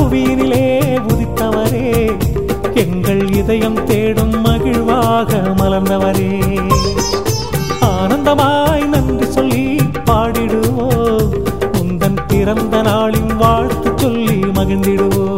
புவியினிலே உதித்தவரே, எங்கள் இதயம் தேடும் மகிழ்வாக மலர்ந்தவரே. ஆனந்தமாய் நன்றி சொல்லி பாடிடுவோம், உந்தன் பிறந்த நாளின் வாழ்த்து சொல்லி மகிழ்ந்திடுவோம்.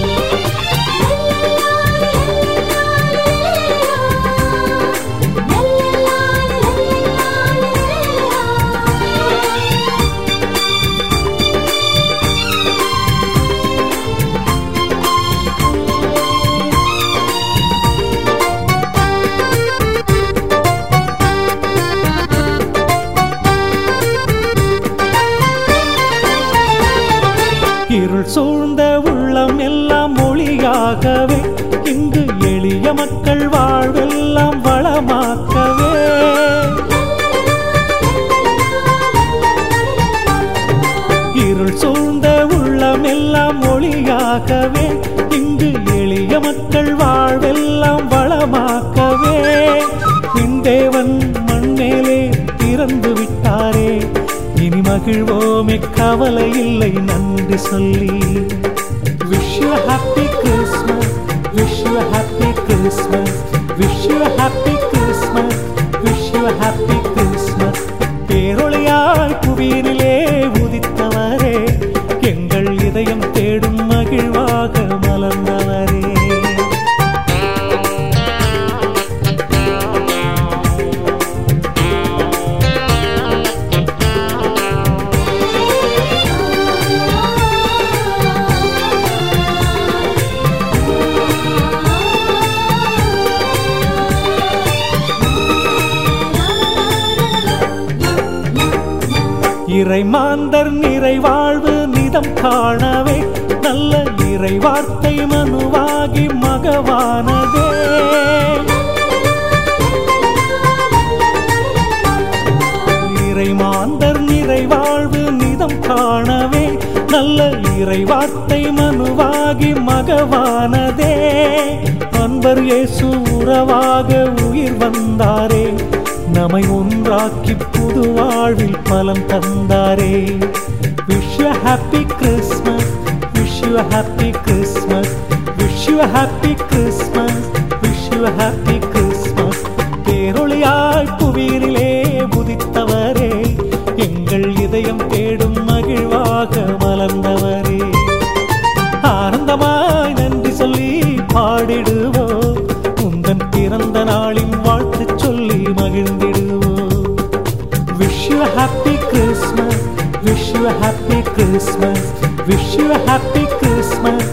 இருள் சூழ்ந்த உள்ளம் எல்லாம் ஒளியாகவே, இங்கு எளிய மக்கள் வாழ்வெல்லாம் வளமாக்கவே. இருள் சூழ்ந்த உள்ளம் எல்லாம் ஒளியாகவே, இங்கு எளிய மக்கள் வாழ்வெல்லாம் வளமாக்கவே. தேவன் மண்மேலே பிறந்து விட்டாரே, இனி மகிழ்வோமே கவலை இல்லை நன்றி சொல்லி. Wish you a happy Christmas, wish you a happy Christmas, wish you a happy Christmas, wish you a happy Christmas. பேரொளியாய் புவியினிலே உதித்தவரே, எங்கள் இதயம் தேடும் மகிழ்வாக மலர்ந்தவரே. இறைமாந்தர் நிறைவாழ்வு நிதம் காணவே, நல்ல இறை வார்த்தை மனுவாகி மகவானதே. இறைமாந்தர் நிறைவாழ்வு நிதம் காணவே, நல்ல இறை வார்த்தை மனுவாகி மகவானதே. அன்பர் இயேசு உறவாக உயிர் வந்தாரே, நம்மை ஒன்றாக்கி புது வாழ்வில் பலன் தந்தாரே. Wish you a happy Christmas, wish you a happy Christmas, wish you a happy Christmas, wish you a happy Christmas. பேரொளியாய் புவியினிலே உதித்தவரே, எங்கள் இதயம் தேடும் மகிழ்வாக மலர்ந்தவரே. ஆனந்தமாய் நன்றி சொல்லி பாடிடுவோம், உந்தன் பிறந்த நாளின் வாழ்த்து சொல்லி மகிழ்ந்திடுவோம். Wish you a happy Christmas, wish you a happy Christmas, wish you a happy Christmas,